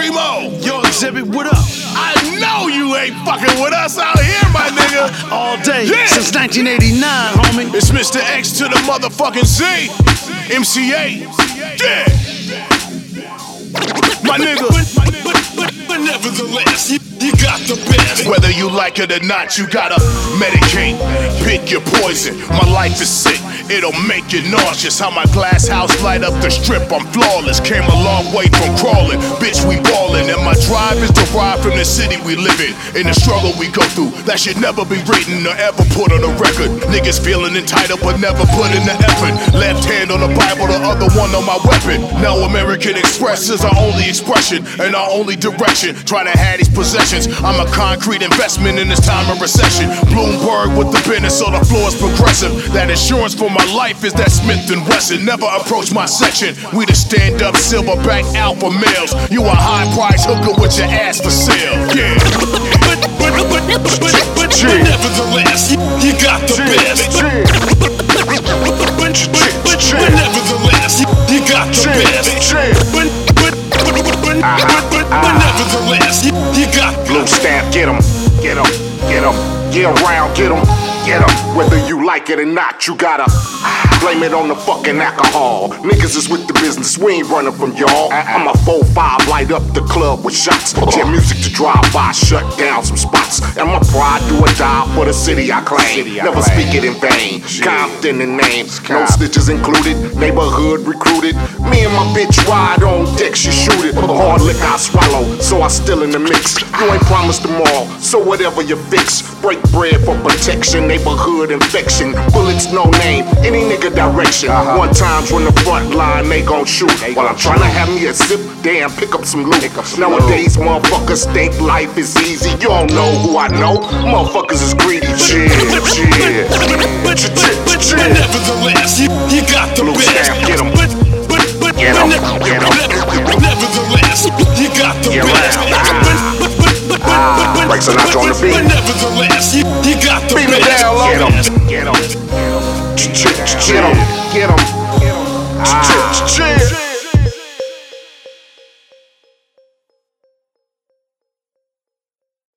Primo. Yo, Exhibit, what up? I know you ain't fucking with us out here, my nigga. All day, Yeah. since 1989, homie. It's Mr. X to the motherfucking Z. MCA. Yeah. My nigga. But nevertheless, you got the best. Whether you like it or not, you gotta medicate. Pick your poison. My life is sick. It'll make you nauseous. How my glass house light up the strip. I'm flawless. Came a long way from crawling. Bitch, we ballin'. And my drive is derived from the city we live in. In the struggle we go through. That should never be written or ever put on a record. Niggas feeling entitled but never put in the effort. Left hand on the Bible, the other one on my weapon. Now American Express is our only expression and our only direction. Trying to have these possessions. I'm a concrete investment in this time of recession. Bloomberg with the business, so the floor is progressive. That insurance for my life is that Smith & Wesson. Never approach my section. We the stand-up silverback alpha males. You a high-price hooker with your ass for sale. Yeah. But nevertheless, you got the best. But nevertheless, you got the best. But nevertheless, you got Blue stamp, get 'em, get 'em, get 'em, get around, get 'em, get 'em. Whether you like it or not, you gotta blame it on the fucking alcohol. Niggas is with the business, we ain't running from y'all. I'm a 4-5, light up the club with shots. Jam music to drive by, shut down some spots. And my pride do or die for the city I claim. Never speak it in vain, Compton in name. No stitches included, neighborhood recruited. Me and my bitch ride on deck, she shoot it. Hard liquor I swallow, so I still in the mix. You ain't promised tomorrow, so whatever you fix. Break bread for protection, neighborhood infection. Bullets no name, any nigga direction. One times when the front line they gon' shoot. While I'm tryna have me a sip, damn, pick up some loot. Nowadays motherfuckers think life is easy. You don't know who I know, motherfuckers is greedy. But nevertheless, you got the Blue best. stamp, get 'em. But Get 'em, get 'em. nevertheless, you got the Get best. Frank Sinatra on the beat. But nevertheless, you got the Beat me best. down low. Get 'em, get 'em, get 'em, get 'em.